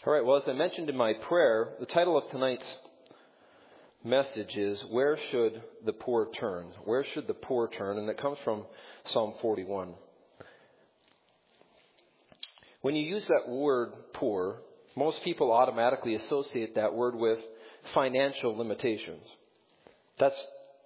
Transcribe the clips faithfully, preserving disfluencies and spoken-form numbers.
All right, well, as I mentioned in my prayer, the title of tonight's message is, Where Should the Poor Turn? Where should the poor turn? And that comes from Psalm forty-one. When you use that word poor, most people automatically associate that word with financial limitations. That's,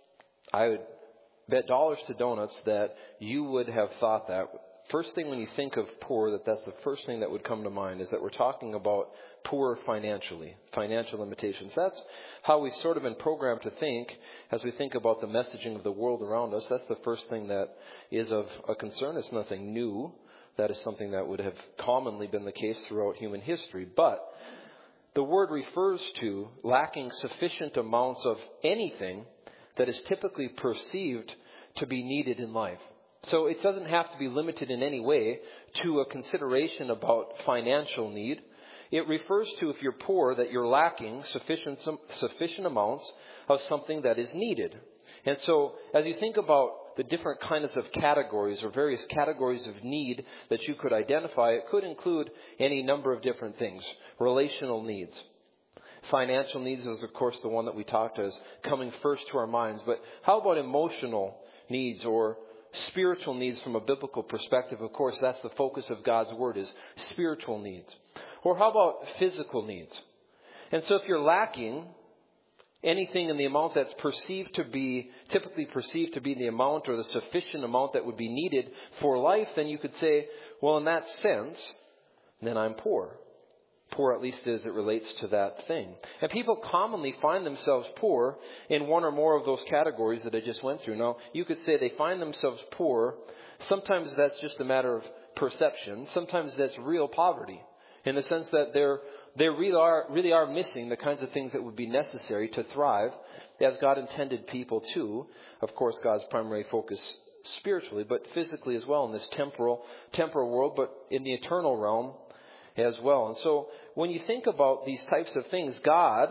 I would bet dollars to donuts that you would have thought that. First thing when you think of poor, that that's the first thing that would come to mind, is that we're talking about poor financially, financial limitations. That's how we've sort of been programmed to think as we think about the messaging of the world around us. That's the first thing that is of a concern. It's nothing new. That is something that would have commonly been the case throughout human history. But the word refers to lacking sufficient amounts of anything that is typically perceived to be needed in life. So it doesn't have to be limited in any way to a consideration about financial need. It refers to, if you're poor, that you're lacking sufficient sufficient amounts of something that is needed. And so as you think about the different kinds of categories or various categories of need that you could identify, it could include any number of different things. Relational needs. Financial needs is, of course, the one that we talked as coming first to our minds. But how about emotional needs or spiritual needs from a biblical perspective? Of course, that's the focus of God's Word, is spiritual needs. Or how about physical needs? And so if you're lacking anything in the amount that's perceived to be, typically perceived to be the amount or the sufficient amount that would be needed for life, then you could say, well, in that sense, then I'm poor. Poor, at least as it relates to that thing. And people commonly find themselves poor in one or more of those categories that I just went through. Now, you could say they find themselves poor. Sometimes that's just a matter of perception. Sometimes that's real poverty, in the sense that they're they really are really are missing the kinds of things that would be necessary to thrive as God intended people to. Of course, God's primary focus spiritually, but physically as well in this temporal temporal world, but in the eternal realm as well. And so when you think about these types of things, God,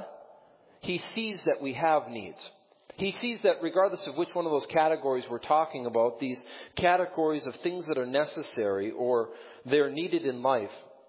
He sees that we have needs. He sees that regardless of which one of those categories we're talking about, these categories of things that are necessary or they're needed in life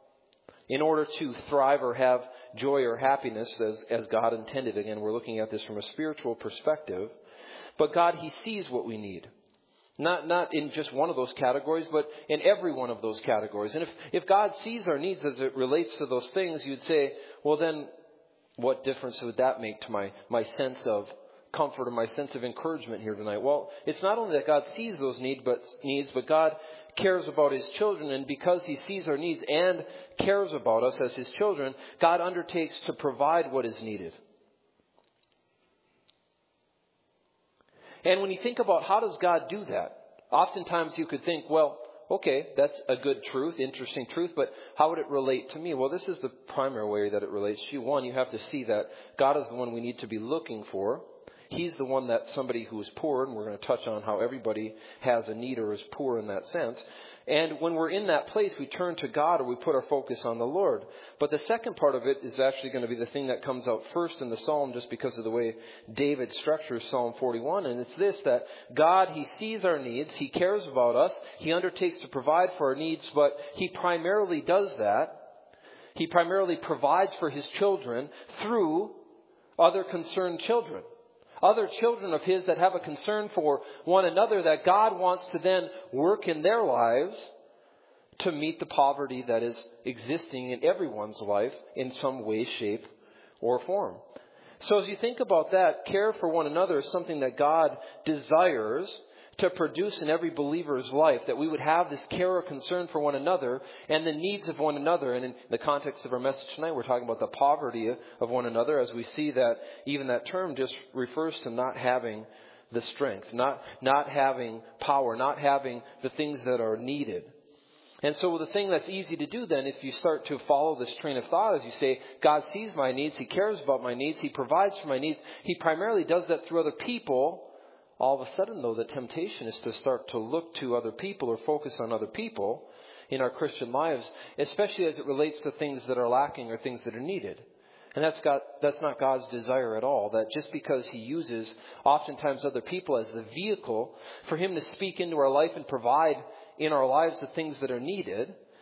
in order to thrive or have joy or happiness as, as God intended. Again, we're looking at this from a spiritual perspective. But God, He sees what we need. Not not in just one of those categories, but in every one of those categories. And if, if God sees our needs as it relates to those things, you'd say, well then, what difference would that make to my, my sense of comfort or my sense of encouragement here tonight? Well, it's not only that God sees those need, but, needs, but God cares about His children. And because He sees our needs and cares about us as His children, God undertakes to provide what is needed. And when you think about how does God do that, oftentimes you could think, well, okay, that's a good truth, interesting truth, but how would it relate to me? Well, this is the primary way that it relates to you. One, you have to see that God is the one we need to be looking for. He's the one that somebody who is poor, and we're going to touch on how everybody has a need or is poor in that sense. And when we're in that place, we turn to God or we put our focus on the Lord. But the second part of it is actually going to be the thing that comes out first in the Psalm, just because of the way David structures Psalm forty-one. And it's this, that God, He sees our needs. He cares about us. He undertakes to provide for our needs, but He primarily does that. He primarily provides for His children through other concerned children. Other children of His that have a concern for one another, that God wants to then work in their lives to meet the poverty that is existing in everyone's life in some way, shape, or form. So as you think about that, care for one another is something that God desires to produce in every believer's life, that we would have this care or concern for one another and the needs of one another. And in the context of our message tonight, we're talking about the poverty of one another, as we see that even that term just refers to not having the strength, not, not having power, not having the things that are needed. And so the thing that's easy to do then, if you start to follow this train of thought, is you say, God sees my needs, He cares about my needs, He provides for my needs. He primarily does that through other people. All of a sudden, though, the temptation is to start to look to other people or focus on other people in our Christian lives, especially as it relates to things that are lacking or things that are needed. And that's God, that's not God's desire at all, that just because He uses oftentimes other people as the vehicle for Him to speak into our life and provide in our lives the things that are needed,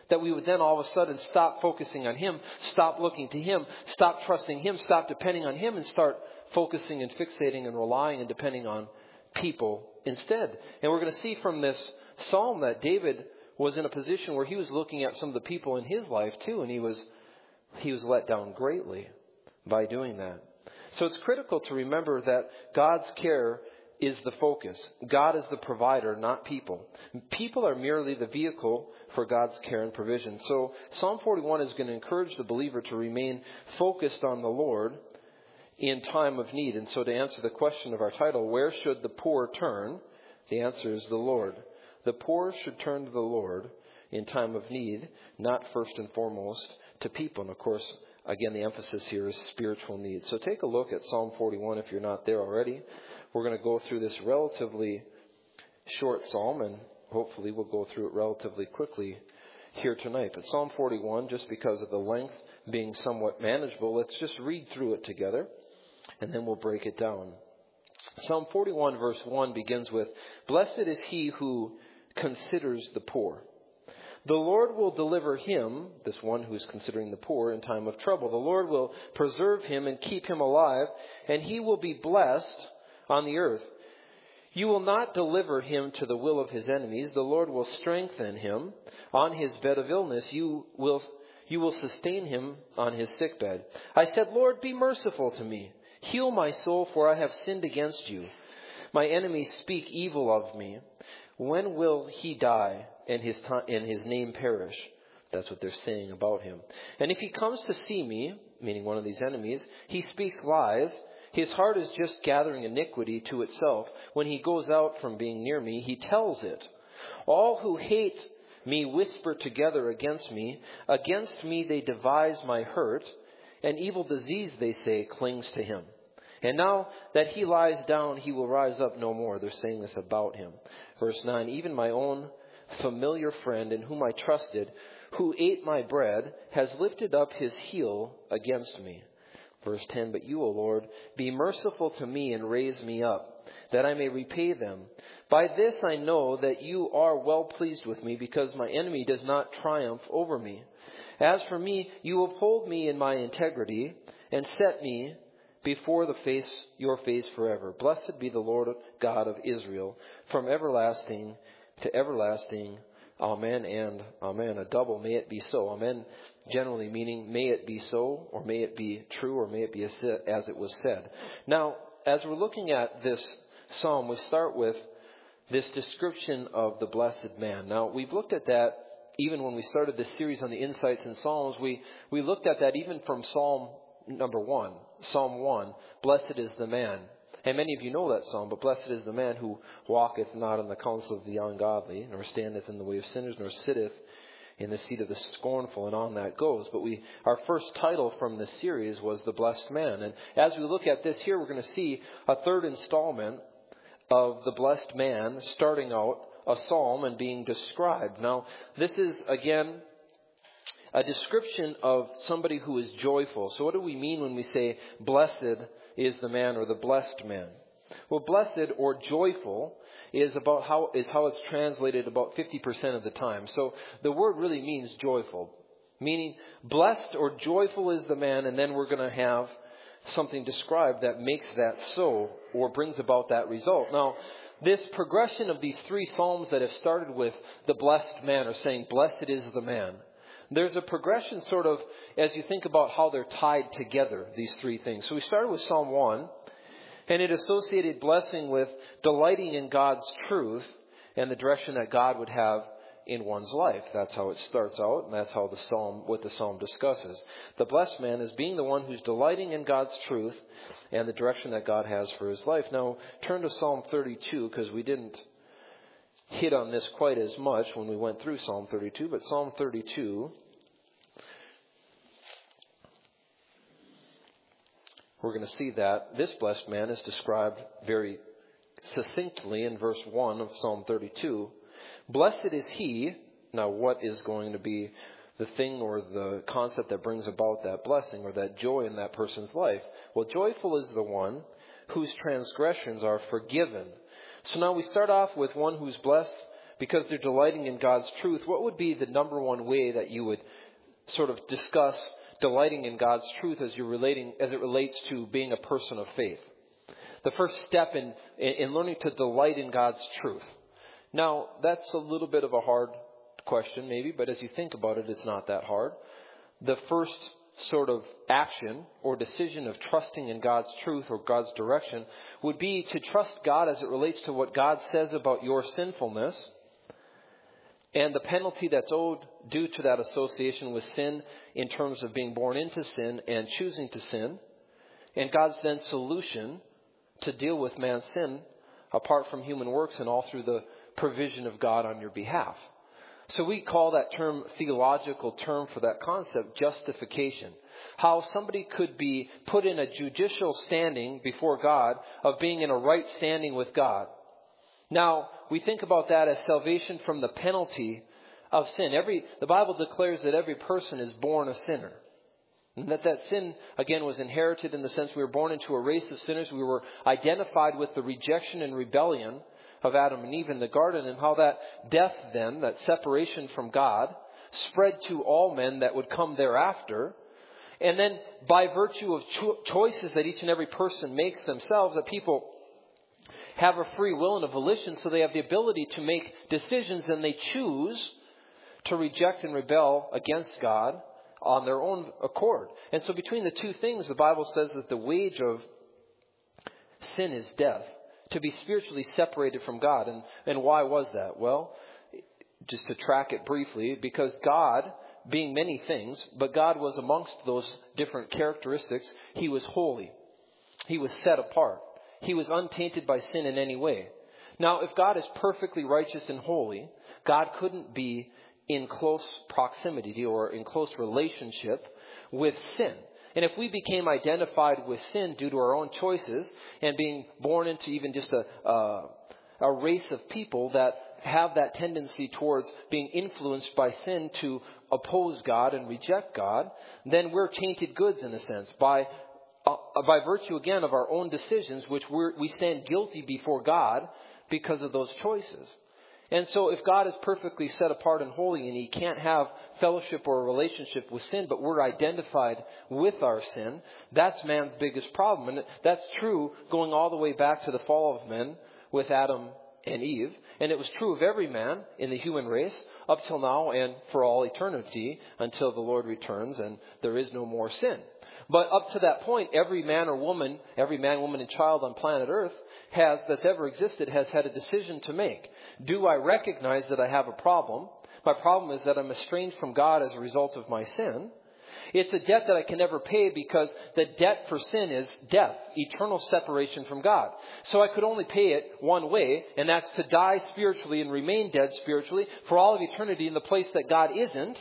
that we would then all of a sudden stop focusing on Him, stop looking to Him, stop trusting Him, stop depending on Him, and start focusing and fixating and relying and depending on people instead. And we're going to see from this psalm that David was in a position where he was looking at some of the people in his life too, and he was he was let down greatly by doing that. So it's critical to remember that God's care is the focus. God is the provider, not people. People are merely the vehicle for God's care and provision. So Psalm forty-one is going to encourage the believer to remain focused on the Lord in time of need. And so to answer the question of our title, where should the poor turn? The answer is the Lord. The poor should turn to the Lord in time of need, not first and foremost to people. And of course, again, the emphasis here is spiritual need. So take a look at Psalm forty-one if you're not there already. We're going to go through this relatively short psalm, and hopefully we'll go through it relatively quickly here tonight. But Psalm forty-one, just because of the length being somewhat manageable, let's just read through it together, and then we'll break it down. Psalm forty-one verse one begins with, "Blessed is he who considers the poor. The Lord will deliver him," this one who's considering the poor, "in time of trouble. The Lord will preserve him and keep him alive, and he will be blessed on the earth. You will not deliver him to the will of his enemies. The Lord will strengthen him. On his bed of illness, you will you will sustain him on his sickbed. I said, Lord, be merciful to me. Heal my soul, for I have sinned against you. My enemies speak evil of me. When will he die and his time, and his name perish?" That's what they're saying about him. "And if he comes to see me," meaning one of these enemies, "he speaks lies. His heart is just gathering iniquity to itself. When he goes out from being near me, he tells it. All who hate me whisper together against me. Against me they devise my hurt. An evil disease, they say, clings to him. And now that he lies down, he will rise up no more." They're saying this about him. Verse nine, "Even my own familiar friend in whom I trusted, who ate my bread, has lifted up his heel against me." Verse ten, "But you, O Lord, be merciful to me and raise me up, that I may repay them. By this I know that you are well pleased with me, because my enemy does not triumph over me. As for me, you uphold me in my integrity and set me before the face, your face forever. Blessed be the Lord God of Israel, from everlasting to everlasting. Amen and amen." A double, "may it be so." Amen generally meaning may it be so, or may it be true, or may it be as it was said. Now, as we're looking at this psalm, we start with this description of the blessed man. Now, we've looked at that even when we started this series on the insights in Psalms. We, we looked at that even from Psalm number one, Psalm one, "Blessed is the man." And many of you know that psalm, but blessed is the man who walketh not in the counsel of the ungodly, nor standeth in the way of sinners, nor sitteth in the seat of the scornful, and on that goes. But we, our first title from this series was The Blessed Man. And as we look at this here, we're going to see a third installment of the blessed man starting out a psalm and being described. Now, this is, again, a description of somebody who is joyful. So what do we mean when we say blessed is the man or the blessed man? Well, blessed or joyful is about how is how it's translated about fifty percent of the time. So the word really means joyful, meaning blessed or joyful is the man, and then we're going to have something described that makes that so, or brings about that result. Now, this progression of these three psalms that have started with the blessed man, or saying blessed is the man, there's a progression sort of as you think about how they're tied together, these three things. So we started with Psalm one, and it associated blessing with delighting in God's truth and the direction that God would have in one's life. That's how it starts out, and that's how the psalm, what the psalm discusses. The blessed man is being the one who's delighting in God's truth and the direction that God has for his life. Now, turn to Psalm thirty-two, because we didn't hit on this quite as much when we went through Psalm thirty-two, but Psalm thirty-two, we're going to see that this blessed man is described very succinctly in verse one of Psalm thirty-two. Blessed is he. Now, what is going to be the thing or the concept that brings about that blessing or that joy in that person's life? Well, joyful is the one whose transgressions are forgiven. So now we start off with one who's blessed because they're delighting in God's truth, what would be the number one way that you would sort of discuss delighting in God's truth as you're relating, as it relates to being a person of faith? The first step in, in learning to delight in God's truth. Now, that's a little bit of a hard question maybe, but as you think about it, it's not that hard. The first sort of action or decision of trusting in God's truth or God's direction would be to trust God as it relates to what God says about your sinfulness and the penalty that's owed due to that association with sin in terms of being born into sin and choosing to sin, and God's then solution to deal with man's sin apart from human works and all through the provision of God on your behalf. So we call that term, theological term for that concept, justification. How somebody could be put in a judicial standing before God of being in a right standing with God. Now, we think about that as salvation from the penalty of sin. Every, the Bible declares that every person is born a sinner. And that that sin, again, was inherited in the sense we were born into a race of sinners. We were identified with the rejection and rebellion of Adam and Eve in the garden, and how that death then, that separation from God, spread to all men that would come thereafter. And then by virtue of cho- choices that each and every person makes themselves, that people have a free will and a volition, so they have the ability to make decisions, and they choose to reject and rebel against God on their own accord. And so between the two things, the Bible says that the wage of sin is death. To be spiritually separated from God. And, and why was that? Well, just to track it briefly, because God, being many things, but God was amongst those different characteristics, He was holy. He was set apart. He was untainted by sin in any way. Now, if God is perfectly righteous and holy, God couldn't be in close proximity or in close relationship with sin. And if we became identified with sin due to our own choices and being born into even just a, a, a race of people that have that tendency towards being influenced by sin to oppose God and reject God, then we're tainted goods in a sense by uh, by virtue again of our own decisions, which we're, we stand guilty before God because of those choices. And so if God is perfectly set apart and holy and He can't have fellowship or a relationship with sin, but we're identified with our sin, that's man's biggest problem. And that's true going all the way back to the fall of men with Adam and Eve. And it was true of every man in the human race up till now and for all eternity until the Lord returns and there is no more sin. But up to that point, every man or woman, every man, woman, and child on planet Earth has, that's ever existed, has had a decision to make. Do I recognize that I have a problem? My problem is that I'm estranged from God as a result of my sin. It's a debt that I can never pay because the debt for sin is death, eternal separation from God. So I could only pay it one way, and that's to die spiritually and remain dead spiritually for all of eternity in the place that God isn't,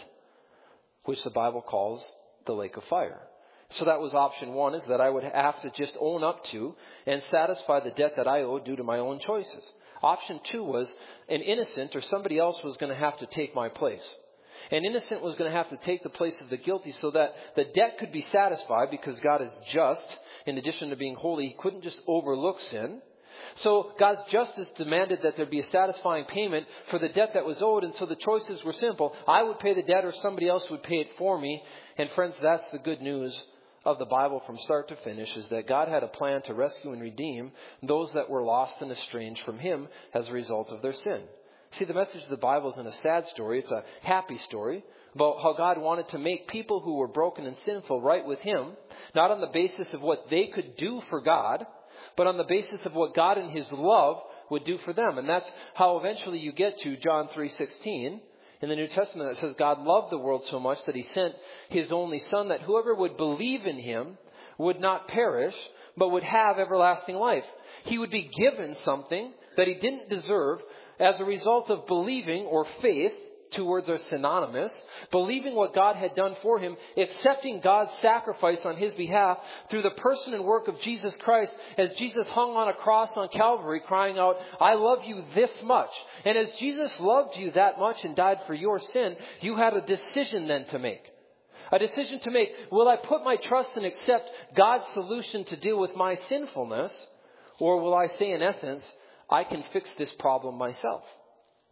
which the Bible calls the lake of fire. So that was option one, is that I would have to just own up to and satisfy the debt that I owe due to my own choices. Option two was an innocent or somebody else was going to have to take my place. An innocent was going to have to take the place of the guilty so that the debt could be satisfied because God is just. In addition to being holy, He couldn't just overlook sin. So God's justice demanded that there be a satisfying payment for the debt that was owed. And so the choices were simple. I would pay the debt or somebody else would pay it for me. And friends, that's the good news of the Bible from start to finish, is that God had a plan to rescue and redeem those that were lost and estranged from Him as a result of their sin. See, the message of the Bible isn't a sad story. It's a happy story about how God wanted to make people who were broken and sinful right with Him, not on the basis of what they could do for God, but on the basis of what God in His love would do for them. And that's how eventually you get to John three sixteen. In the New Testament, it says God loved the world so much that He sent His only Son, that whoever would believe in Him would not perish, but would have everlasting life. He would be given something that he didn't deserve as a result of believing, or faith, two words are synonymous, believing what God had done for him, accepting God's sacrifice on his behalf through the person and work of Jesus Christ, as Jesus hung on a cross on Calvary crying out, I love you this much. And as Jesus loved you that much and died for your sin, you had a decision then to make. A decision to make, will I put my trust and accept God's solution to deal with my sinfulness? Or will I say, in essence, I can fix this problem myself?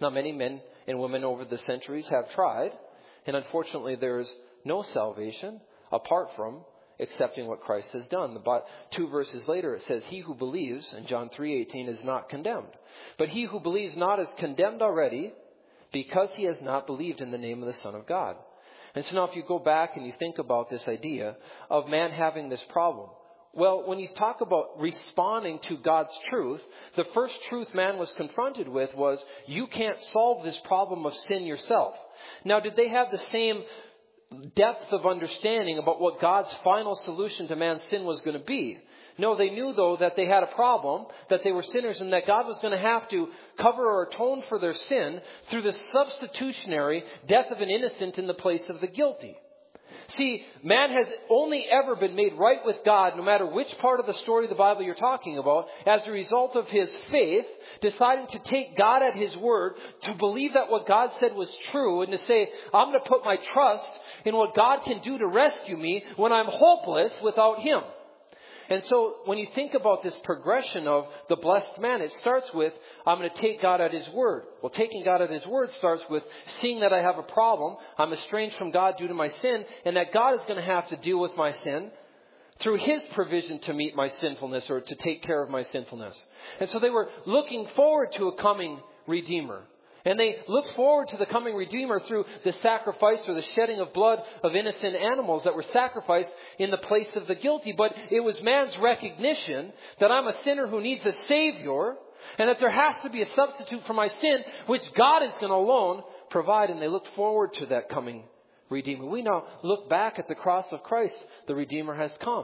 Now, many men and women over the centuries have tried, and unfortunately there is no salvation apart from accepting what Christ has done. But two verses later it says, he who believes, in John three eighteen, is not condemned. But he who believes not is condemned already, because he has not believed in the name of the Son of God. And so now if you go back and you think about this idea of man having this problem, well, when you talk about responding to God's truth, the first truth man was confronted with was, you can't solve this problem of sin yourself. Now, did they have the same depth of understanding about what God's final solution to man's sin was going to be? No, they knew, though, that they had a problem, that they were sinners, and that God was going to have to cover or atone for their sin through the substitutionary death of an innocent in the place of the guilty. See, man has only ever been made right with God, no matter which part of the story of the Bible you're talking about, as a result of his faith, deciding to take God at his word, to believe that what God said was true, and to say, I'm going to put my trust in what God can do to rescue me when I'm hopeless without him. And so when you think about this progression of the blessed man, it starts with, I'm going to take God at his word. Well, taking God at his word starts with seeing that I have a problem. I'm estranged from God due to my sin, and that God is going to have to deal with my sin through his provision to meet my sinfulness, or to take care of my sinfulness. And so they were looking forward to a coming Redeemer. And they looked forward to the coming Redeemer through the sacrifice or the shedding of blood of innocent animals that were sacrificed in the place of the guilty. But it was man's recognition that I'm a sinner who needs a Savior, and that there has to be a substitute for my sin, which God is going to alone provide. And they looked forward to that coming Redeemer. We now look back at the cross of Christ. The Redeemer has come.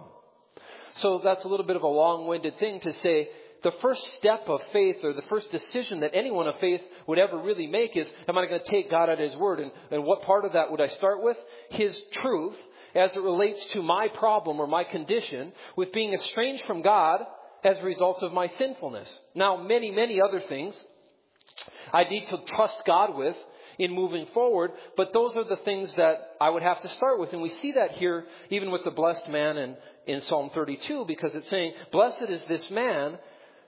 So that's a little bit of a long-winded thing to say, the first step of faith, or the first decision that anyone of faith would ever really make, is, am I going to take God at his word? And, and what part of that would I start with? His truth as it relates to my problem or my condition with being estranged from God as a result of my sinfulness. Now, many, many other things I need to trust God with in moving forward, but those are the things that I would have to start with. And we see that here even with the blessed man in, in Psalm thirty-two, because it's saying, blessed is this man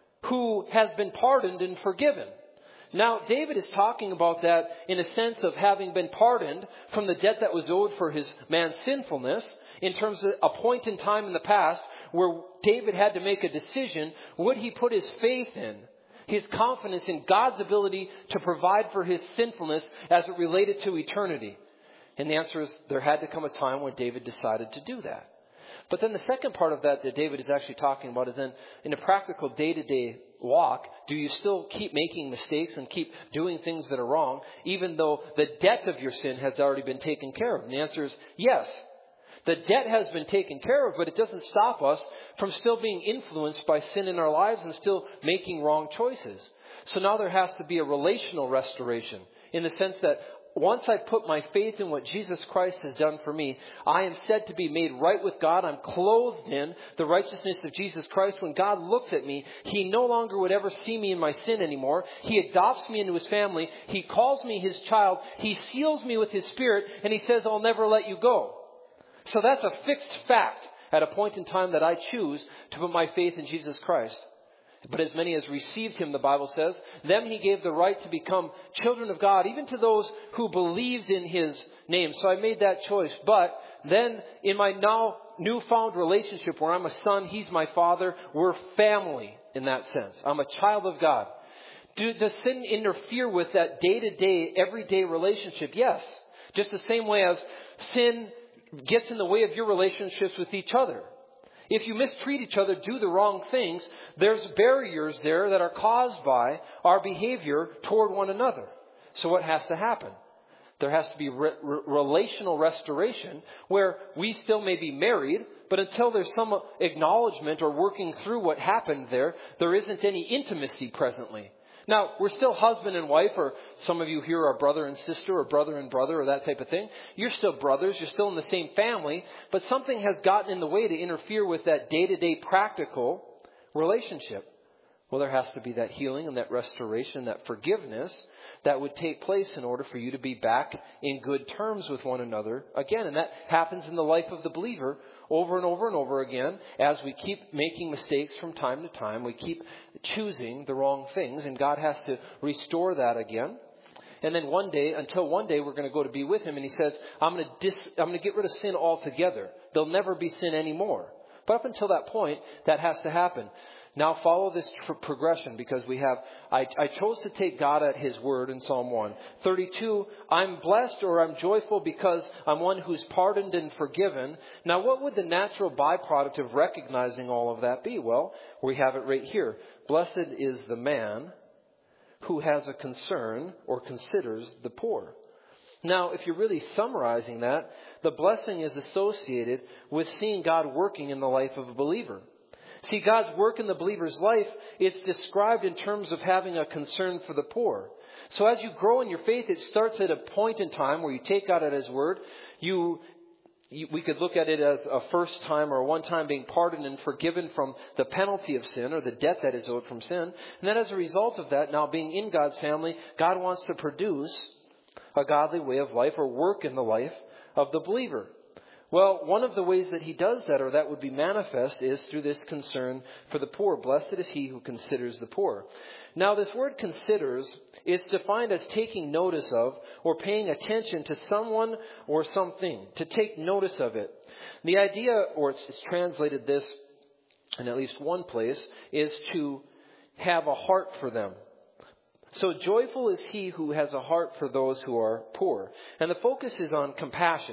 who has been pardoned and forgiven. Now, David is talking about that in a sense of having been pardoned from the debt that was owed for his man's sinfulness, in terms of a point in time in the past where David had to make a decision. Would he put his faith in, his confidence in God's ability to provide for his sinfulness as it related to eternity? And the answer is, there had to come a time when David decided to do that. But then the second part of that that David is actually talking about is then in a practical day-to-day walk, do you still keep making mistakes and keep doing things that are wrong, even though the debt of your sin has already been taken care of? And the answer is yes. The debt has been taken care of, but it doesn't stop us from still being influenced by sin in our lives and still making wrong choices. So now there has to be a relational restoration, in the sense that once I put my faith in what Jesus Christ has done for me, I am said to be made right with God. I'm clothed in the righteousness of Jesus Christ. When God looks at me, he no longer would ever see me in my sin anymore. He adopts me into his family. He calls me his child. He seals me with his Spirit, and he says, I'll never let you go. So that's a fixed fact at a point in time that I choose to put my faith in Jesus Christ. But as many as received him, the Bible says, them he gave the right to become children of God, even to those who believed in his name. So I made that choice. But then in my now newfound relationship where I'm a son, he's my father, we're family in that sense. I'm a child of God. Do, does sin interfere with that day-to-day, everyday relationship? Yes. Just the same way as sin gets in the way of your relationships with each other. If you mistreat each other, do the wrong things, there's barriers there that are caused by our behavior toward one another. So what has to happen? There has to be re- re- relational restoration where we still may be married, but until there's some acknowledgement or working through what happened there, there isn't any intimacy presently. Now, we're still husband and wife, or some of you here are brother and sister, or brother and brother, or that type of thing. You're still brothers. You're still in the same family. But something has gotten in the way to interfere with that day-to-day practical relationship. Well, there has to be that healing and that restoration, that forgiveness that would take place in order for you to be back in good terms with one another again. And that happens in the life of the believer over and over and over again as we keep making mistakes from time to time. We keep choosing the wrong things, and God has to restore that again. And then one day, until one day, we're going to go to be with him. And he says, I'm going to dis- I'm going to get rid of sin altogether. There'll never be sin anymore. But up until that point, that has to happen. Now follow this tr- progression because we have, I, I chose to take God at his word in Psalm one. thirty-two, I'm blessed or I'm joyful because I'm one who's pardoned and forgiven. Now what would the natural byproduct of recognizing all of that be? Well, we have it right here. Blessed is the man who has a concern or considers the poor. Now, if you're really summarizing that, the blessing is associated with seeing God working in the life of a believer. See, God's work in the believer's life, it's described in terms of having a concern for the poor. So as you grow in your faith, it starts at a point in time where you take God at his word. You, you we could look at it as a first time or a one time being pardoned and forgiven from the penalty of sin or the debt that is owed from sin. And then as a result of that, now being in God's family, God wants to produce a godly way of life or work in the life of the believer. Well, one of the ways that he does that, or that would be manifest, is through this concern for the poor. Blessed is he who considers the poor. Now, this word considers is defined as taking notice of or paying attention to someone or something, to take notice of it. The idea, or it's, it's translated this in at least one place, is to have a heart for them. So joyful is he who has a heart for those who are poor. And the focus is on compassion.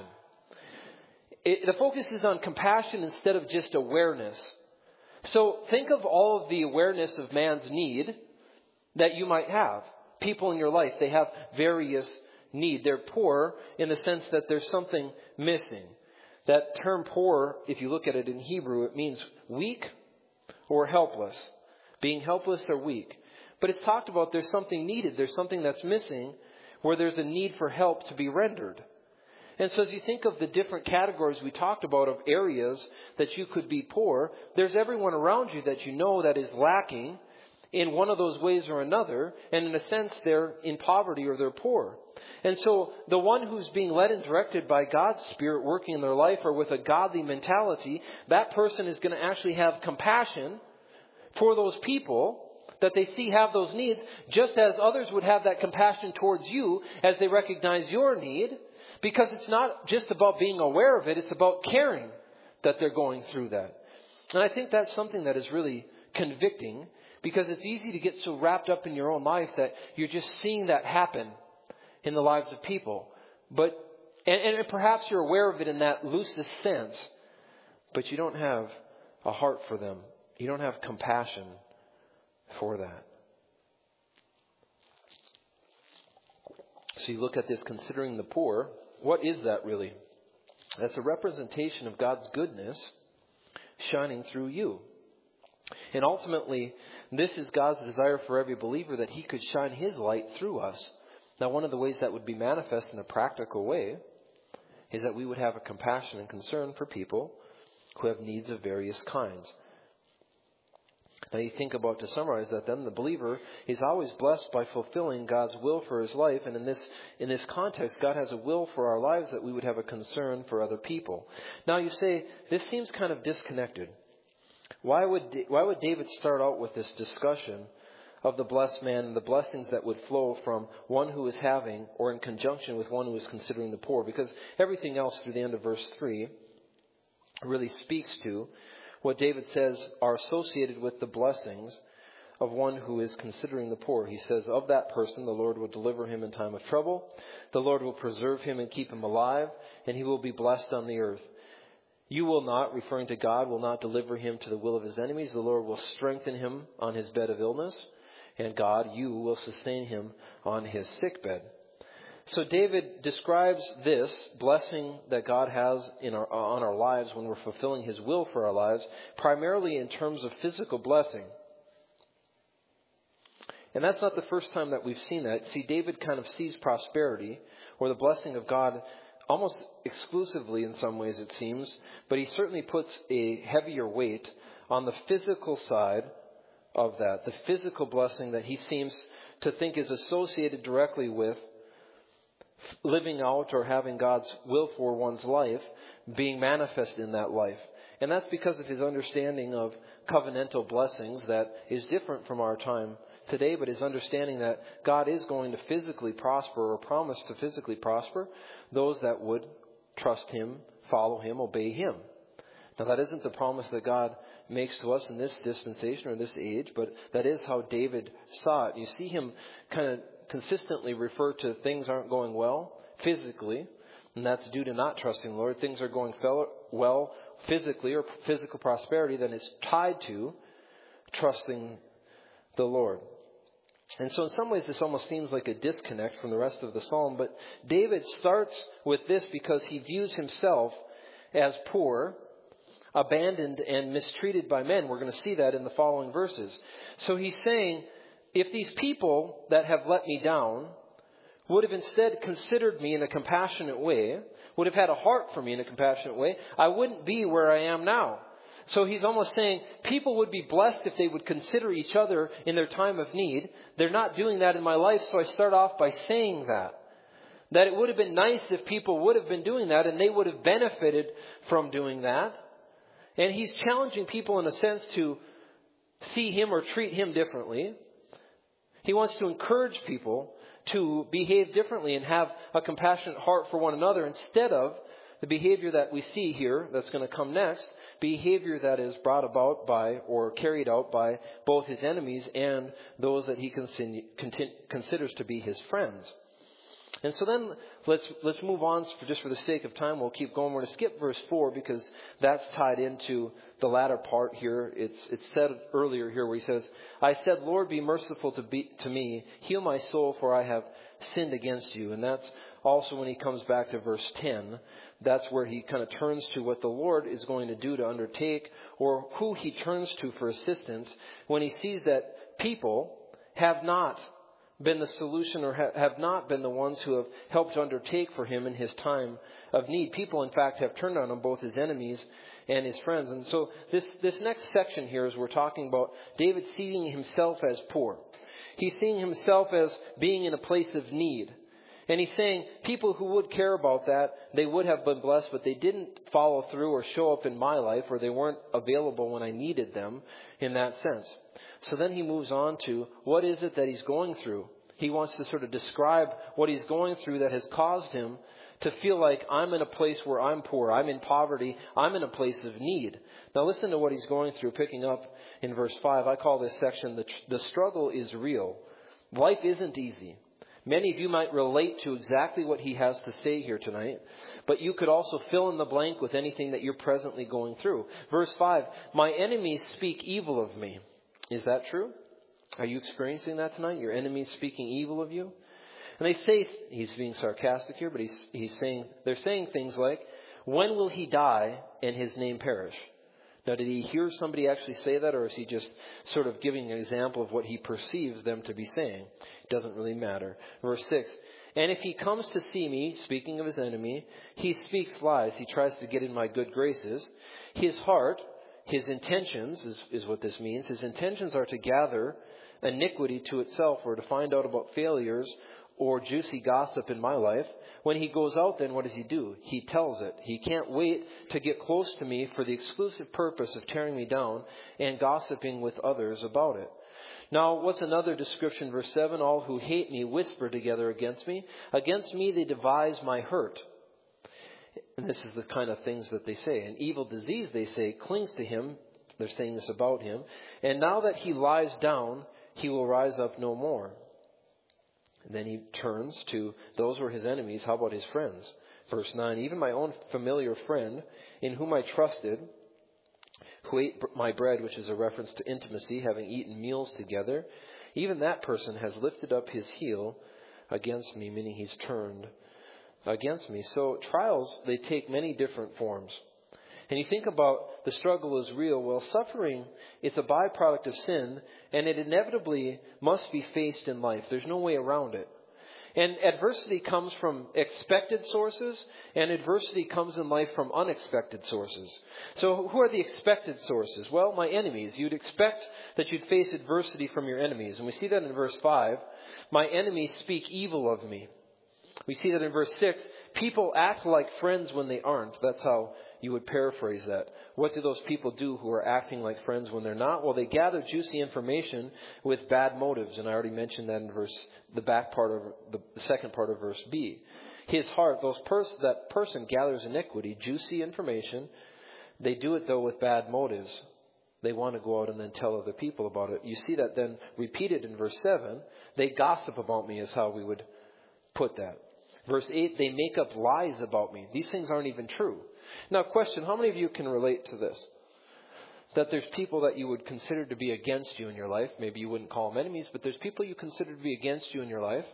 It, the focus is on compassion instead of just awareness. So think of all of the awareness of man's need that you might have. People in your life, they have various need. They're poor in the sense that there's something missing. That term poor, if you look at it in Hebrew, it means weak or helpless. Being helpless or weak. But it's talked about there's something needed. There's something that's missing where there's a need for help to be rendered. And so as you think of the different categories we talked about of areas that you could be poor, there's everyone around you that you know that is lacking in one of those ways or another. And in a sense, they're in poverty or they're poor. And so the one who's being led and directed by God's Spirit working in their life or with a godly mentality, that person is going to actually have compassion for those people that they see have those needs, just as others would have that compassion towards you as they recognize your need. Because it's not just about being aware of it, it's about caring that they're going through that. And I think that's something that is really convicting, because it's easy to get so wrapped up in your own life that you're just seeing that happen in the lives of people. But and, and perhaps you're aware of it in that loosest sense, but you don't have a heart for them. You don't have compassion for that. So you look at this considering the poor. What is that really? That's a representation of God's goodness shining through you. And ultimately, this is God's desire for every believer, that he could shine his light through us. Now, one of the ways that would be manifest in a practical way is that we would have a compassion and concern for people who have needs of various kinds. Now you think about, to summarize that then, the believer is always blessed by fulfilling God's will for his life. And in this in this context, God has a will for our lives that we would have a concern for other people. Now you say, this seems kind of disconnected. Why would why would David start out with this discussion of the blessed man and the blessings that would flow from one who is having, or in conjunction with one who is considering the poor? Because everything else through the end of verse three really speaks to what David says are associated with the blessings of one who is considering the poor. He says, of that person, the Lord will deliver him in time of trouble. The Lord will preserve him and keep him alive, and he will be blessed on the earth. You will not, referring to God, will not deliver him to the will of his enemies. The Lord will strengthen him on his bed of illness, and God, you will sustain him on his sick bed. So David describes this blessing that God has in our, on our lives when we're fulfilling his will for our lives, primarily in terms of physical blessing. And that's not the first time that we've seen that. See, David kind of sees prosperity, or the blessing of God, almost exclusively in some ways it seems, but he certainly puts a heavier weight on the physical side of that, the physical blessing that he seems to think is associated directly with living out or having God's will for one's life being manifest in that life. And that's because of his understanding of covenantal blessings that is different from our time today, but his understanding that God is going to physically prosper or promise to physically prosper those that would trust him, follow him, obey him. Now that isn't the promise that God makes to us in this dispensation or this age, but that is how David saw it. You see him kind of consistently refer to things aren't going well physically, and that's due to not trusting the Lord. Things are going well physically or physical prosperity, then it's tied to trusting the Lord. And so in some ways this almost seems like a disconnect from the rest of the psalm, but David starts with this because he views himself as poor, abandoned, and mistreated by men. We're going to see that in the following verses. So he's saying, if these people that have let me down would have instead considered me in a compassionate way, would have had a heart for me in a compassionate way, I wouldn't be where I am now. So he's almost saying people would be blessed if they would consider each other in their time of need. They're not doing that in my life, so I start off by saying that. That it would have been nice if people would have been doing that and they would have benefited from doing that. And he's challenging people in a sense to see him or treat him differently. He wants to encourage people to behave differently and have a compassionate heart for one another instead of the behavior that we see here that's going to come next, behavior that is brought about by or carried out by both his enemies and those that he considers to be his friends. And so then let's let's move on for just for the sake of time. We'll keep going. We're going to skip verse four because that's tied into the latter part here. It's it's said earlier here where he says, I said, Lord, be merciful to be to me. Heal my soul, for I have sinned against you. And that's also when he comes back to verse ten. That's where he kind of turns to what the Lord is going to do to undertake, or who he turns to for assistance when he sees that people have not been the solution or ha- have not been the ones who have helped undertake for him in his time of need. People, in fact, have turned on him, both his enemies and his friends. And so this, this next section here is we're talking about David seeing himself as poor. He's seeing himself as being in a place of need. And he's saying people who would care about that, they would have been blessed, but they didn't follow through or show up in my life, or they weren't available when I needed them in that sense. So then he moves on to what is it that he's going through. He wants to sort of describe what he's going through that has caused him to feel like I'm in a place where I'm poor, I'm in poverty, I'm in a place of need. Now listen to what he's going through, picking up in verse five. I call this section, the, the struggle is real. Life isn't easy. Many of you might relate to exactly what he has to say here tonight, but you could also fill in the blank with anything that you're presently going through. Verse five, my enemies speak evil of me. Is that true? Are you experiencing that tonight? Your enemies speaking evil of you? And they say, he's being sarcastic here, but he's, he's saying, they're saying things like, when will he die and his name perish? Now, did he hear somebody actually say that, or is he just sort of giving an example of what he perceives them to be saying? It doesn't really matter. Verse six, and if he comes to see me, speaking of his enemy, he speaks lies. He tries to get in my good graces. His heart, his intentions is, is what this means. His intentions are to gather iniquity to itself, or to find out about failures or juicy gossip in my life. When he goes out, then what does he do? He tells it. He can't wait to get close to me for the exclusive purpose of tearing me down and gossiping with others about it. Now, what's another description? Verse seven, all who hate me whisper together against me. Against me they devise my hurt. And this is the kind of things that they say. An evil disease, they say, clings to him. They're saying this about him. And now that he lies down, he will rise up no more. And then he turns to those who are his enemies. How about his friends? Verse nine, even my own familiar friend, in whom I trusted, who ate my bread, which is a reference to intimacy, having eaten meals together, even that person has lifted up his heel against me, meaning he's turned against me. So trials, they take many different forms. And you think about the struggle is real. Well, suffering, it's a byproduct of sin, and it inevitably must be faced in life. There's no way around it. And adversity comes from expected sources, and adversity comes in life from unexpected sources. So who are the expected sources? Well, my enemies. You'd expect that you'd face adversity from your enemies. And we see that in verse five. My enemies speak evil of me. We see that in verse six. People act like friends when they aren't. That's how you would paraphrase that. What do those people do who are acting like friends when they're not? Well, they gather juicy information with bad motives. And I already mentioned that in verse, the back part of the, the second part of verse B. His heart, those pers- that person gathers iniquity, juicy information. They do it, though, with bad motives. They want to go out and then tell other people about it. You see that then repeated in verse seven. They gossip about me is how we would put that. Verse eight, they make up lies about me. These things aren't even true. Now, question, how many of you can relate to this? That there's people that you would consider to be against you in your life. Maybe you wouldn't call them enemies, but there's people you consider to be against you in your life.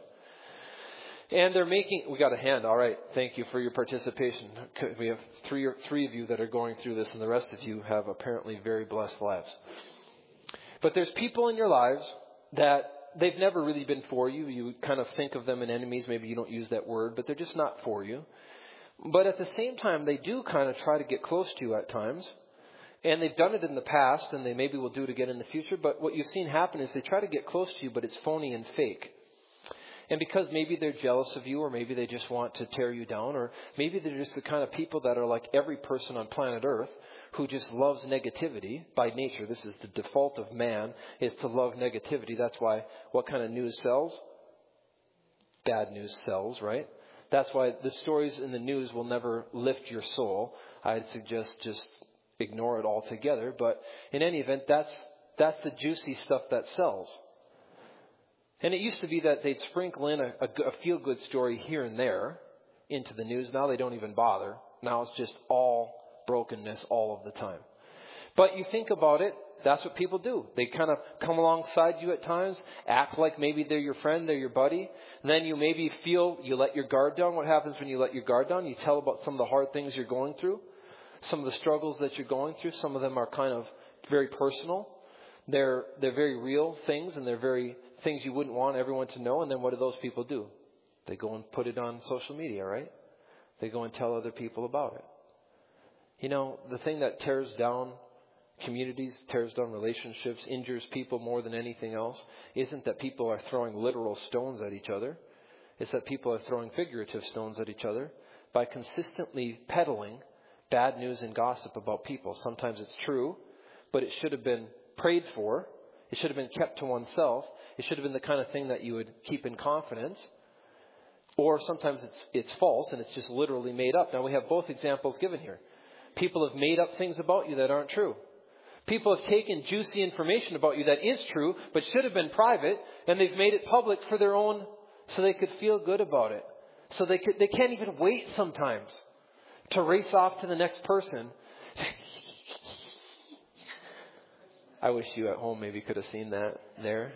And they're making, we got a hand. All right. Thank you for your participation. We have three or three of you that are going through this, and the rest of you have apparently very blessed lives. But there's people in your lives that they've never really been for you. You kind of think of them as enemies. Maybe you don't use that word, but they're just not for you. But at the same time, they do kind of try to get close to you at times. And they've done it in the past, and they maybe will do it again in the future. But what you've seen happen is they try to get close to you, but it's phony and fake. And because maybe they're jealous of you, or maybe they just want to tear you down, or maybe they're just the kind of people that are like every person on planet Earth who just loves negativity by nature. This is the default of man, is to love negativity. That's why what kind of news sells? Bad news sells, right? That's why the stories in the news will never lift your soul. I'd suggest just ignore it altogether. But in any event, that's that's the juicy stuff that sells. And it used to be that they'd sprinkle in a, a, a feel-good story here and there into the news. Now they don't even bother. Now it's just all brokenness all of the time. But you think about it, that's what people do. They kind of come alongside you at times, act like maybe they're your friend, they're your buddy. And then you maybe feel you let your guard down. What happens when you let your guard down? You tell about some of the hard things you're going through, some of the struggles that you're going through. Some of them are kind of very personal. They're they're very real things, and they're very things you wouldn't want everyone to know. And then what do those people do? They go and put it on social media, right? They go and tell other people about it. You know, the thing that tears down communities, tears down relationships, injures people more than anything else, isn't that people are throwing literal stones at each other. It's that people are throwing figurative stones at each other by consistently peddling bad news and gossip about people. Sometimes it's true, but it should have been prayed for. It should have been kept to oneself. It should have been the kind of thing that you would keep in confidence. Or sometimes it's it's false and it's just literally made up. Now we have both examples given here. People have made up things about you that aren't true. People have taken juicy information about you that is true, but should have been private, and they've made it public for their own, so they could feel good about it. So they could, they can't even wait sometimes to race off to the next person. I wish you at home maybe could have seen that there.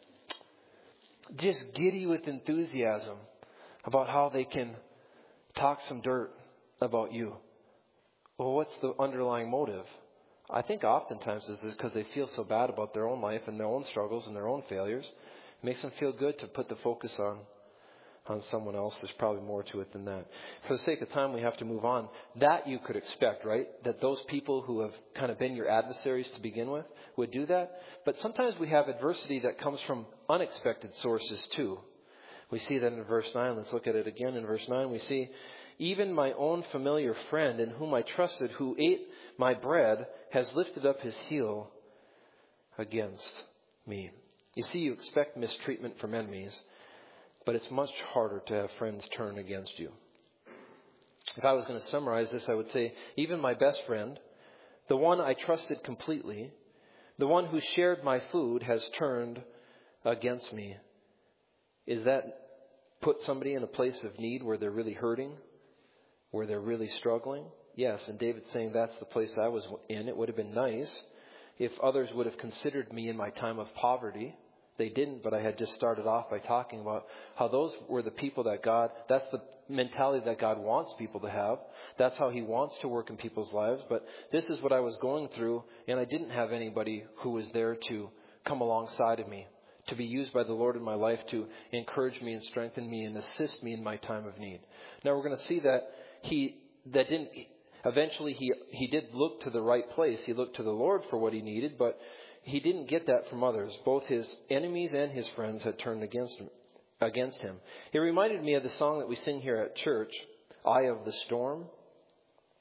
Just giddy with enthusiasm about how they can talk some dirt about you. Well, what's the underlying motive? I think oftentimes this is because they feel so bad about their own life and their own struggles and their own failures. It makes them feel good to put the focus on on someone else. There's probably more to it than that. For the sake of time, we have to move on. That you could expect, right? That those people who have kind of been your adversaries to begin with would do that. But sometimes we have adversity that comes from unexpected sources too. We see that in verse nine. Let's look at it again. In verse nine, we see, even my own familiar friend in whom I trusted, who ate my bread, has lifted up his heel against me. You see, you expect mistreatment from enemies, but it's much harder to have friends turn against you. If I was going to summarize this, I would say, even my best friend, the one I trusted completely, the one who shared my food, has turned against me. Is that put somebody in a place of need where they're really hurting, where they're really struggling? Yes, and David's saying that's the place I was in. It would have been nice if others would have considered me in my time of poverty. They didn't, but I had just started off by talking about how those were the people that God, that's the mentality that God wants people to have. That's how He wants to work in people's lives. But this is what I was going through, and I didn't have anybody who was there to come alongside of me, to be used by the Lord in my life to encourage me and strengthen me and assist me in my time of need. Now we're going to see that he, that didn't, eventually he, he did look to the right place. He looked to the Lord for what he needed, but he didn't get that from others. Both his enemies and his friends had turned against him. Against him. It reminded me of the song that we sing here at church, Eye of the Storm.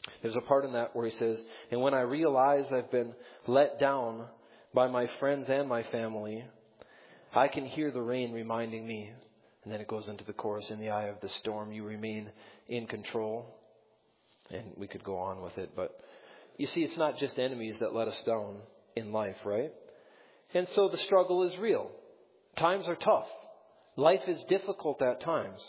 There's a part in that where he says, and when I realize I've been let down by my friends and my family, I can hear the rain reminding me. And then it goes into the chorus, in the eye of the storm, you remain in control. And we could go on with it. But you see, it's not just enemies that let us down in life, right? And so the struggle is real. Times are tough. Life is difficult at times.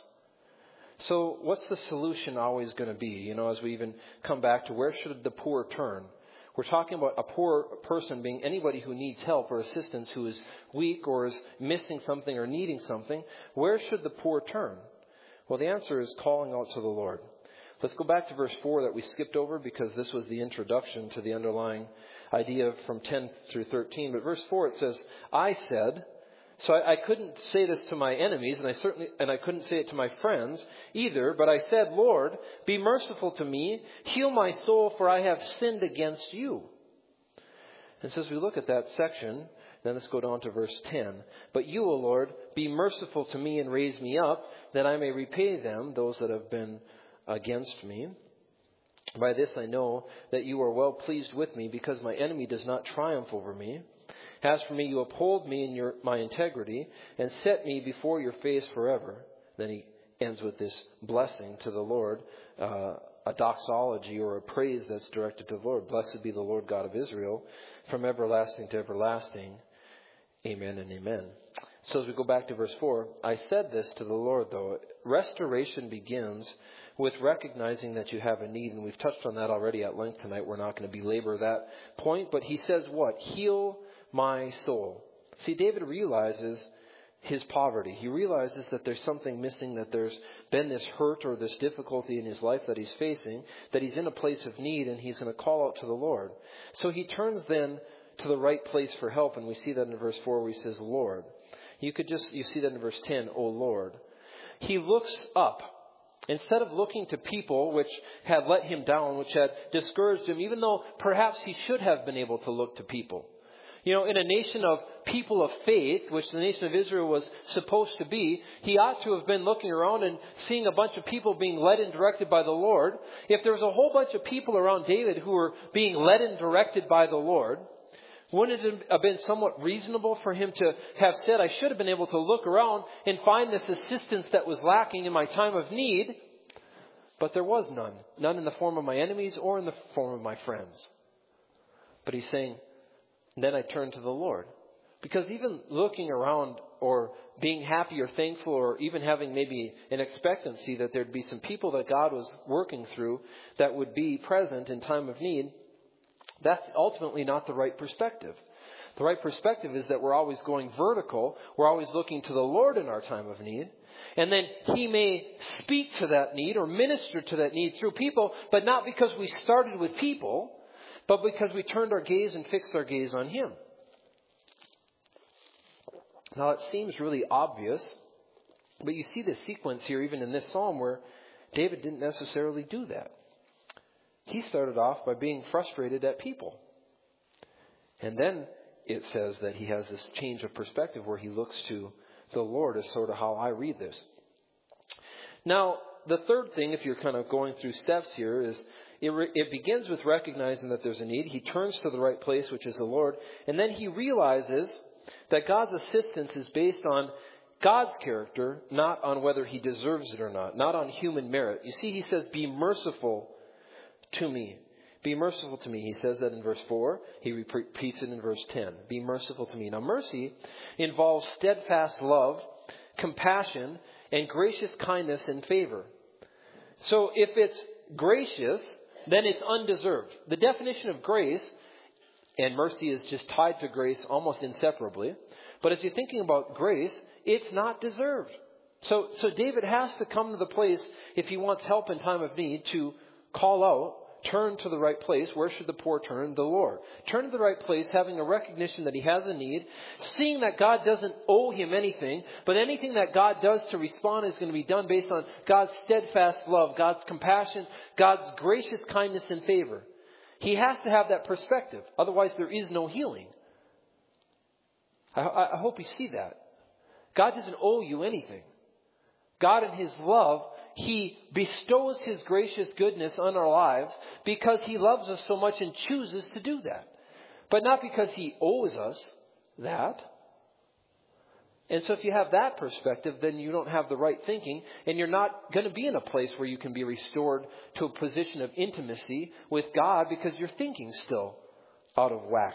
So what's the solution always going to be? You know, as we even come back to where should the poor turn? We're talking about a poor person being anybody who needs help or assistance, who is weak or is missing something or needing something. Where should the poor turn? Well, the answer is calling out to the Lord. Let's go back to verse four that we skipped over because this was the introduction to the underlying idea from ten through thirteen. But verse four, it says, I said... So I, I couldn't say this to my enemies, and I certainly, and I couldn't say it to my friends either. But I said, Lord, be merciful to me, heal my soul, for I have sinned against you. And so as we look at that section, then let's go down to verse ten. But you, O Lord, be merciful to me and raise me up, that I may repay them, those that have been against me. By this I know that you are well pleased with me, because my enemy does not triumph over me. As for me, you uphold me in your, my integrity and set me before your face forever. Then he ends with this blessing to the Lord, uh, a doxology or a praise that's directed to the Lord. Blessed be the Lord God of Israel from everlasting to everlasting. Amen and amen. So as we go back to verse four, I said this to the Lord, though. Restoration begins with recognizing that you have a need. And we've touched on that already at length tonight. We're not going to belabor that point. But he says what? Heal my soul. See, David realizes his poverty. He realizes that there's something missing, that there's been this hurt or this difficulty in his life that he's facing, that he's in a place of need, and he's going to call out to the Lord. So he turns then to the right place for help, and we see that in verse four where he says, Lord. You could just, you see that in verse ten, O Lord. He looks up. Instead of looking to people which had let him down, which had discouraged him, even though perhaps he should have been able to look to people. You know, in a nation of people of faith, which the nation of Israel was supposed to be, he ought to have been looking around and seeing a bunch of people being led and directed by the Lord. If there was a whole bunch of people around David who were being led and directed by the Lord, wouldn't it have been somewhat reasonable for him to have said, I should have been able to look around and find this assistance that was lacking in my time of need? But there was none. None in the form of my enemies or in the form of my friends. But he's saying, then I turn to the Lord. Because even looking around or being happy or thankful or even having maybe an expectancy that there'd be some people that God was working through that would be present in time of need, that's ultimately not the right perspective. The right perspective is that we're always going vertical. We're always looking to the Lord in our time of need. And then He may speak to that need or minister to that need through people, but not because we started with people, but because we turned our gaze and fixed our gaze on Him. Now it seems really obvious, but you see the sequence here even in this psalm where David didn't necessarily do that. He started off by being frustrated at people. And then it says that he has this change of perspective where he looks to the Lord, is sort of how I read this. Now, the third thing, if you're kind of going through steps here, is it, re- it begins with recognizing that there's a need. He turns to the right place, which is the Lord. And then he realizes that God's assistance is based on God's character, not on whether he deserves it or not, not on human merit. You see, he says, be merciful to me. Be merciful to me. He says that in verse four. He repeats it in verse ten. Be merciful to me. Now, mercy involves steadfast love, compassion, and gracious kindness and favor. So if it's gracious, then it's undeserved. The definition of grace, and mercy is just tied to grace almost inseparably. But as you're thinking about grace, it's not deserved. So, so David has to come to the place, if he wants help in time of need, to call out, turn to the right place. Where should the poor turn? The Lord. Turn to the right place, having a recognition that he has a need, seeing that God doesn't owe him anything, but anything that God does to respond is going to be done based on God's steadfast love, God's compassion, God's gracious kindness and favor. He has to have that perspective. Otherwise, there is no healing. I, I hope you see that. God doesn't owe you anything. God in his love He bestows His gracious goodness on our lives because He loves us so much and chooses to do that. But not because He owes us that. And so if you have that perspective, then you don't have the right thinking, and you're not going to be in a place where you can be restored to a position of intimacy with God because your thinking's still out of whack.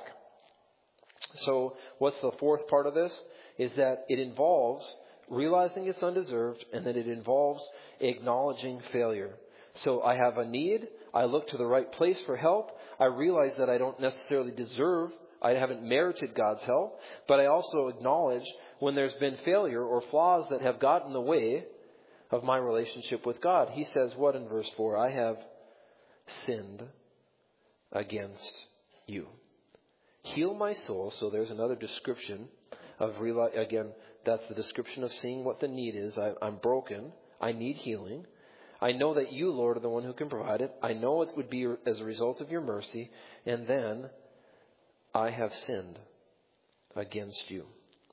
So what's the fourth part of this? Is that it involves realizing it's undeserved, and that it involves acknowledging failure. So I have a need. I look to the right place for help. I realize that I don't necessarily deserve, I haven't merited God's help, but I also acknowledge when there's been failure or flaws that have gotten in the way of my relationship with God. He says what in verse four? I have sinned against you. Heal my soul. So there's another description of, reali- again, that's the description of seeing what the need is. I, I'm broken. I need healing. I know that you, Lord, are the one who can provide it. I know it would be as a result of your mercy. And then I have sinned against you.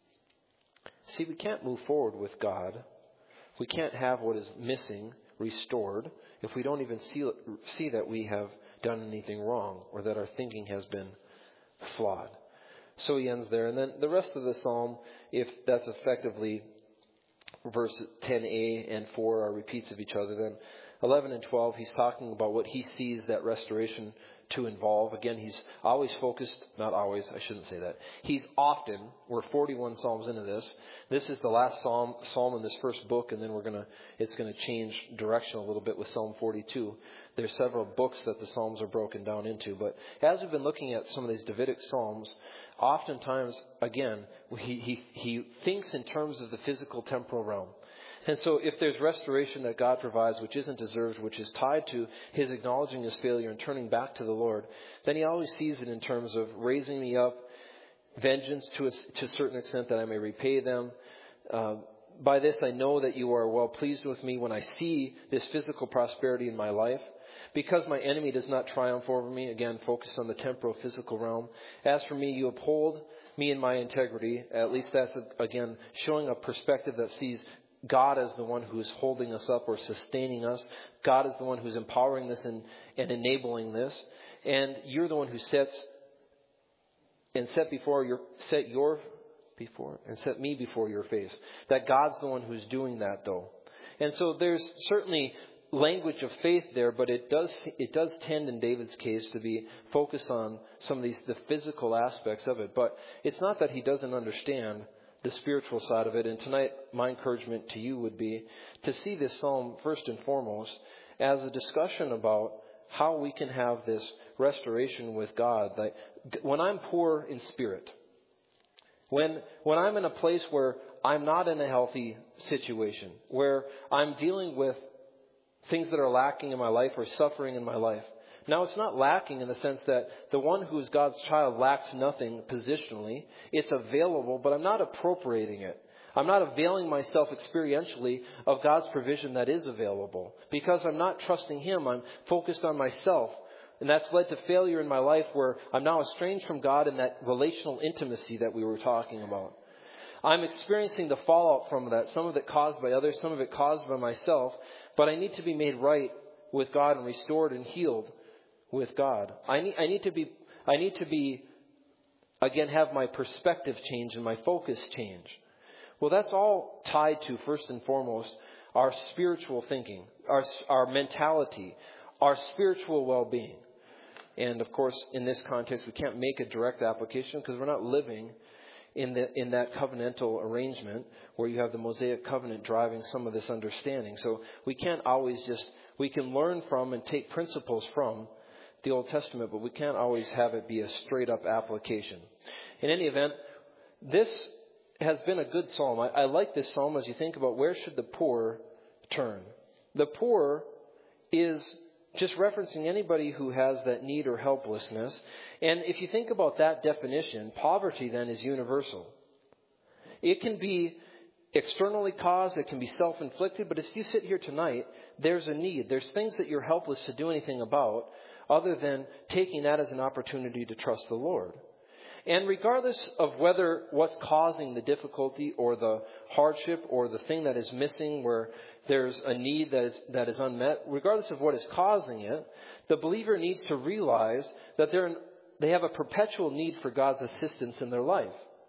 See, we can't move forward with God. We can't have what is missing restored if we don't even see, see that we have done anything wrong or that our thinking has been flawed. So he ends there. And then the rest of the psalm, if that's effectively verse ten a and four are repeats of each other, then eleven and twelve, he's talking about what he sees that restoration to involve. Again, he's always focused, not always, I shouldn't say that. He's often, we're forty-one psalms into this. This is the last psalm, psalm in this first book, and then we're going to, it's going to change direction a little bit with Psalm forty-two. There's several books that the psalms are broken down into. But as we've been looking at some of these Davidic psalms, oftentimes, again, he, he, he thinks in terms of the physical temporal realm. And so if there's restoration that God provides, which isn't deserved, which is tied to his acknowledging his failure and turning back to the Lord, then he always sees it in terms of raising me up, vengeance to a, to a certain extent that I may repay them. Uh, by this I know that you are well pleased with me when I see this physical prosperity in my life. Because my enemy does not triumph over me, again, focused on the temporal physical realm. As for me, you uphold me in my integrity. At least that's, again, showing a perspective that sees God as the one who is holding us up or sustaining us. God is the one who's empowering this and, and enabling this. And you're the one who sets and set before your set your before and set me before your face. That God's the one who's doing that, though. And so there's certainly language of faith there, but it does it does tend in David's case to be focused on some of these the physical aspects of it. But it's not that he doesn't understand the spiritual side of it. And tonight, my encouragement to you would be to see this psalm first and foremost as a discussion about how we can have this restoration with God. Like when I'm poor in spirit, when when I'm in a place where I'm not in a healthy situation, where I'm dealing with things that are lacking in my life or suffering in my life. Now, it's not lacking in the sense that the one who is God's child lacks nothing positionally. It's available, but I'm not appropriating it. I'm not availing myself experientially of God's provision that is available. Because I'm not trusting Him, I'm focused on myself. And that's led to failure in my life where I'm now estranged from God in that relational intimacy that we were talking about. I'm experiencing the fallout from that, some of it caused by others, some of it caused by myself. But I need to be made right with God and restored and healed with God. I need, I need to be, I need to be, again, have my perspective change and my focus change. Well, that's all tied to, first and foremost, our spiritual thinking, our, our mentality, our spiritual well-being. And, of course, in this context, we can't make a direct application because we're not living in the in that covenantal arrangement where you have the Mosaic covenant driving some of this understanding. So we can't always just, we can learn from and take principles from the Old Testament, but we can't always have it be a straight up application. In any event, this has been a good psalm. I, I like this psalm as you think about where should the poor turn. The poor is just referencing anybody who has that need or helplessness. And if you think about that definition, poverty then is universal. It can be externally caused, it can be self-inflicted, but if you sit here tonight, there's a need. There's things that you're helpless to do anything about other than taking that as an opportunity to trust the Lord. And regardless of whether what's causing the difficulty or the hardship or the thing that is missing where there's a need that is, that is unmet, regardless of what is causing it, the believer needs to realize that they're, they have a perpetual need for God's assistance in their life.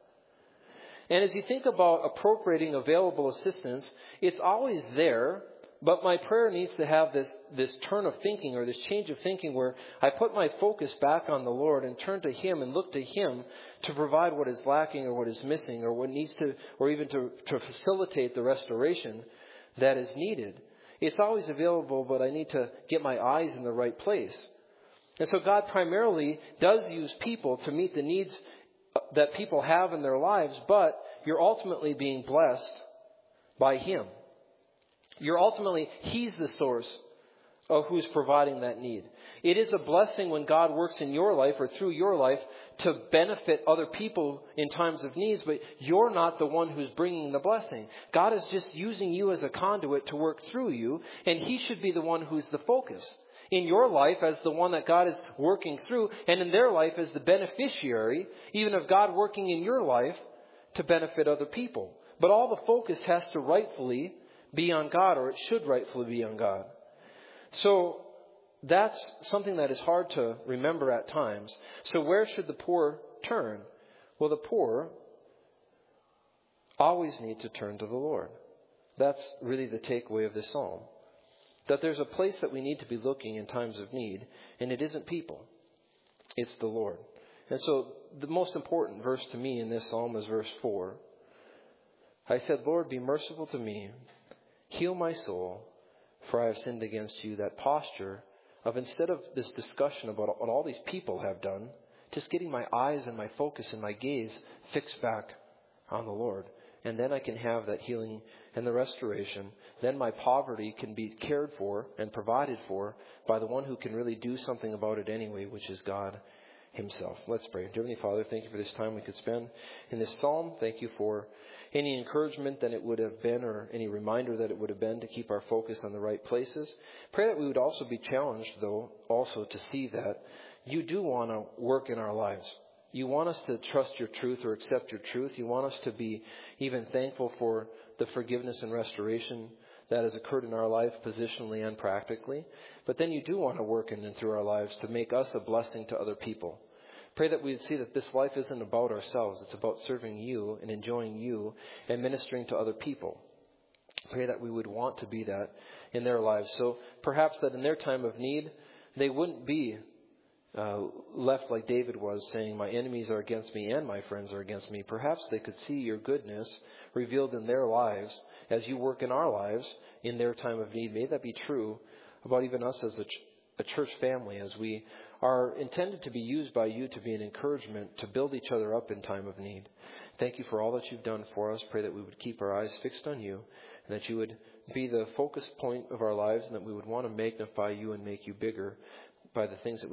And as you think about appropriating available assistance, it's always there, but my prayer needs to have this, this turn of thinking or this change of thinking where I put my focus back on the Lord and turn to Him and look to Him to provide what is lacking or what is missing or what needs to, or even to, to facilitate the restoration that is needed. It's always available, but I need to get my eyes in the right place. And so God primarily does use people to meet the needs that people have in their lives, but you're ultimately being blessed by Him. You're ultimately, He's the source of who's providing that need. It is a blessing when God works in your life or through your life to benefit other people in times of needs, but you're not the one who's bringing the blessing. God is just using you as a conduit to work through you, and He should be the one who's the focus. In your life as the one that God is working through, and in their life as the beneficiary, even of God working in your life to benefit other people. But all the focus has to rightfully be on God, or it should rightfully be on God. So that's something that is hard to remember at times. So where should the poor turn? Well, the poor always need to turn to the Lord. That's really the takeaway of this psalm. That there's a place that we need to be looking in times of need, and it isn't people. It's the Lord. And so the most important verse to me in this psalm is verse four. I said, Lord, be merciful to me. Heal my soul, for I have sinned against you. That posture of, instead of this discussion about what all these people have done, just getting my eyes and my focus and my gaze fixed back on the Lord. And then I can have that healing and the restoration. Then my poverty can be cared for and provided for by the one who can really do something about it anyway, which is God Himself. Let's pray. Dear Heavenly Father, thank you for this time we could spend in this psalm. Thank you for any encouragement that it would have been, or any reminder that it would have been, to keep our focus on the right places. Pray that we would also be challenged, though, also to see that you do want to work in our lives. You want us to trust your truth or accept your truth. You want us to be even thankful for the forgiveness and restoration that has occurred in our life positionally and practically. But then you do want to work in and through our lives to make us a blessing to other people. Pray that we would see that this life isn't about ourselves. It's about serving you and enjoying you and ministering to other people. Pray that we would want to be that in their lives. So perhaps that in their time of need, they wouldn't be Uh, left like David was, saying, my enemies are against me and my friends are against me. Perhaps they could see your goodness revealed in their lives as you work in our lives in their time of need. May that be true about even us as a, ch- a church family, as we are intended to be used by you to be an encouragement to build each other up in time of need. Thank you for all that you've done for us. Pray that we would keep our eyes fixed on you, and that you would be the focus point of our lives, and that we would want to magnify you and make you bigger by the things that we